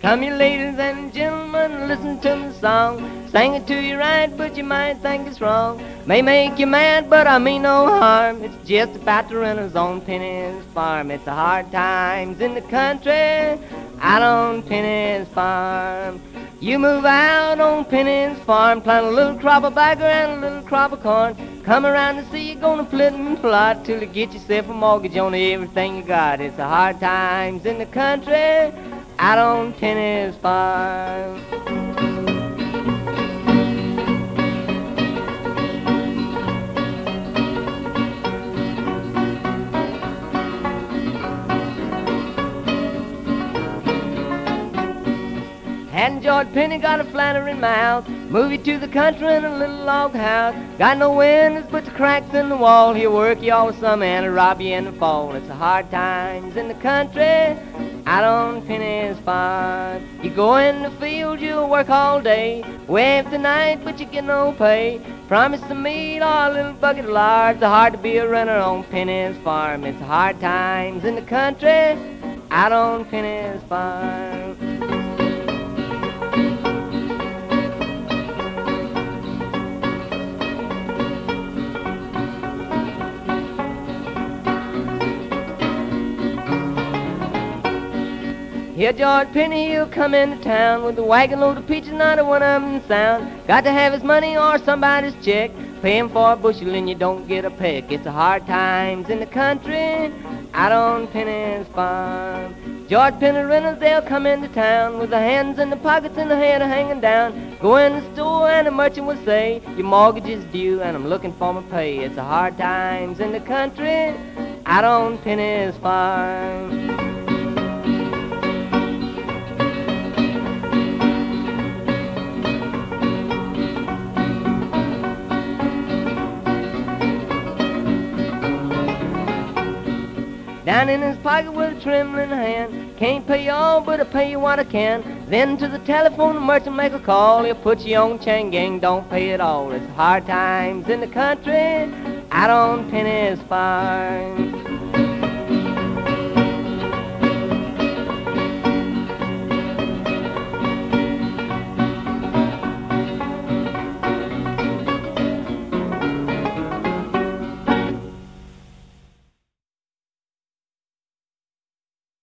Come, you ladies and gentlemen, listen to the song. Sing it to you right, but you might think it's wrong. May make you mad, but I mean no harm. It's just about the renter's on Penny's farm. It's the hard times in the country out on Penny's farm. You move out on Penny's farm, plant a little crop of bagger and a little crop of corn. Come around to see you gonna flit and plot till you get yourself a mortgage on everything you got. It's the hard times in the country out on Penny's farm. Hadn't George Penny got a flannery mouth? Move you to the country in a little log house. Got no windows but the cracks in the wall. He'll work you all summer and he'll rob you in the fall. It's the hard times in the country out on Penny's farm. You go in the field, you'll work all day, way after night, but you get no pay. Promise to meat or a little bucket of lard. It's hard to be a runner on Penny's farm. It's the hard times in the country out on Penny's farm. Here George Penny, he'll come into town with a wagon load of peaches, not a one of 'em sound. Got to have his money or somebody's check. Pay him for a bushel and you don't get a peck. It's the hard times in the country out on Penny's farm. George Penny renters, they'll come into town with their hands in the pockets and their head hanging down. Go in the store and the merchant will say, your mortgage is due and I'm looking for my pay. It's the hard times in the country out on Penny's farm. Down in his pocket with a trembling hand. Can't pay you all, but I'll pay you what I can. Then to the telephone, the merchant make a call. He'll put you on chain gang, don't pay it all. It's hard times in the country out on Penny's farm.